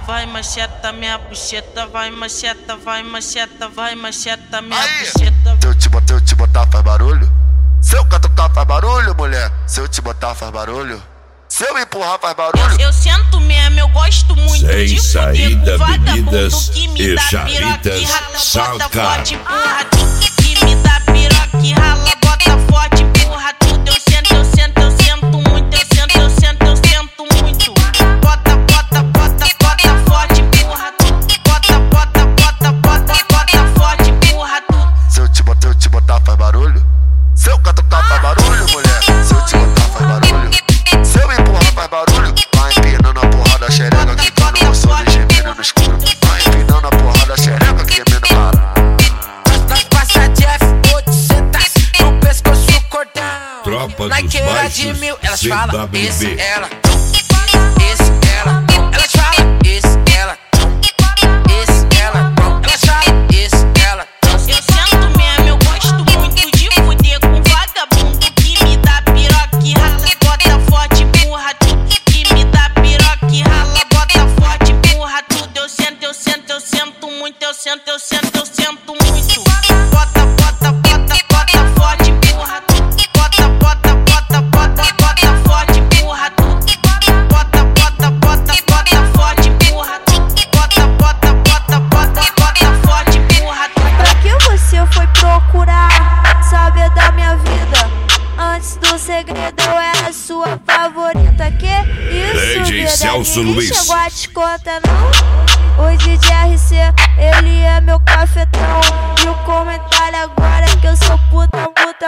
vai macheta minha bucheta, vai macheta, vai macheta, vai macheta minha bucheta. Se eu te botar faz barulho? Se eu catucar faz barulho, mulher? Se eu te botar faz barulho? Se eu empurrar faz barulho? Eu sento mesmo, eu gosto muito Sem de saída, fuder com bebidas vagabundo que me e dá charitas, piroca e rala, bota saca. forte, empurra tudo. Que me dá piroca e rala, bota forte, empurra tudo. Eu sento muito, eu sento muito. Bota forte, empurra tudo. Bota forte, empurra tudo. Se eu te botar faz barulho? Se eu catucar faz barulho, mulher? Se eu te botar faz barulho? Se eu empurrar faz barulho? Vai empinando a porrada xereca que tá no moço de gemendo no escuro. Vai empinando a porrada xereca que gemendo para. Nós passa de F800 no pescoço cordão. Tropa Na dos queira de baixos, mil, elas falam CWB. esse, ela, esse, ela. Elas falam esse, ela, esse, ela. Elas falam esse, ela. Eu sento mesmo, eu gosto muito de fuder com vagabundo que me dá piroca e rala, bota forte, empurra tudo. Que me dá piroca e rala, bota forte, empurra tudo. Eu sento muito, eu sento muito. Bota forte, empurra tudo. Bota forte, empurra tudo. Bota forte, empurra tudo. Bota forte, empurra tudo. Pra que você foi procurar saber da minha vida? Antes do segredo eu era sua favorita. Que isso, DJ vida? Celso Ninguém Luiz. chegou a te contar, não? O DJ RC, ele é meu cafetão. E o comentário agora é que eu sou puta.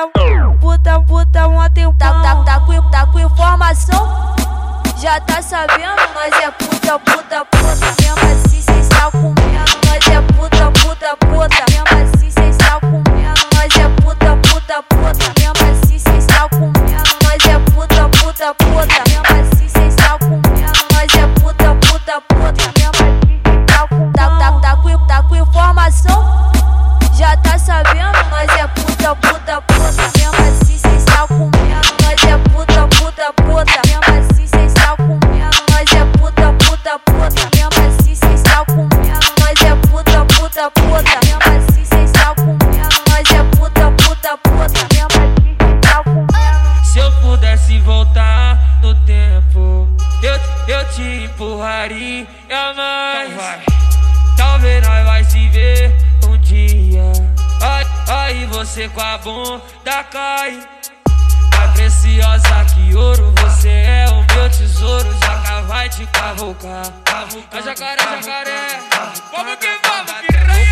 Ontem tá com informação? Já tá sabendo? Nós é puta. Mesmo assim cês tá comendo. Nós é puta. Mesmo assim cês tá comendo. Nós é puta. Mesmo assim cês tá comendo. Nós é puta. Mesmo assim cês tá comendo. Nós é puta. Mesmo assim cês tá com informação? Já tá sabendo? Nós é puta. Mesmo assim cês tá comendo. Nós é puta. Mesmo assim cês tá comendo. Nós é puta. Mesmo assim cês tá comendo. Nós é puta. Mesmo assim cês tá comendo. Nós é puta. Mesmo assim cês tá comendo. Se eu pudesse voltar no tempo, eu te empurraria mais. Talvez nós vai se ver um dia. Aí você com a bunda cai. Mais preciosa que ouro, você é o meu tesouro. Jaca vai te cavucar. A jacaré. Vamos que vamos, piranha.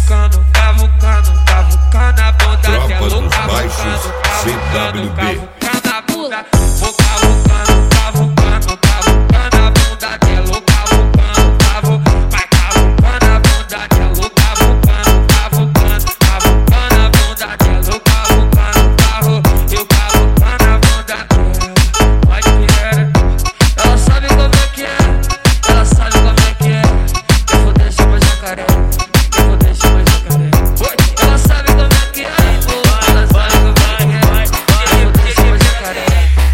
Cavucando a bunda. Tropa dos baixos, CWB. Cavucando a bunda. Vou cavucando a bunda dela. Vai cavucando a bunda dela. Cavucando a bunda dela. Eu cavucando a bunda dela. Vai piranha. Ela sabe como é que é. Eu vou deixar mais jacaré. Ela sabe como é que é. Ela sabe como é que é. Eu vou deixar mais jacaré.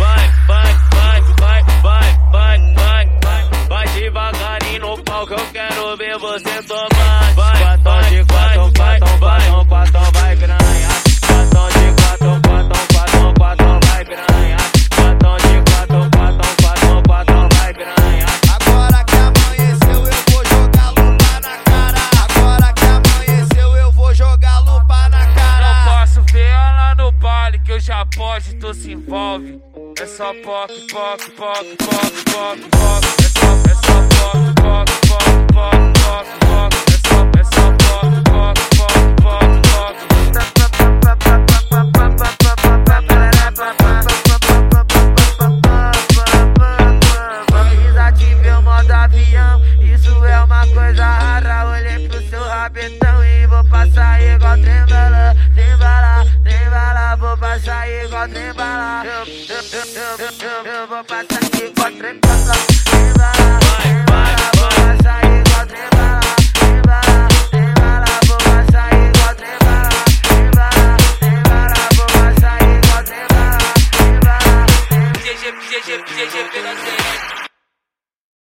Vai devagarinho no pau que eu quero ver você tomar. Quatão de quatão, vai granhar. Quatão de quatão, vai granhar. Quatão de quatão, vai granhar. Agora que amanheceu eu vou jogar lupa na cara. Agora que amanheceu eu vou jogar lupa na cara. Não posso ver ela no baile que eu já pode, tu se envolve. É só poc. É só poc. É só Desativei o modo avião, isso é uma coisa rara. Olhei pro seu rabetão e vou passar igual trembala. Vou passar igual trembala. Eu vou passar igual trembala. Vou passar igual trembala. Vou passar igual trembala. Vou passar igual trembala. GG pela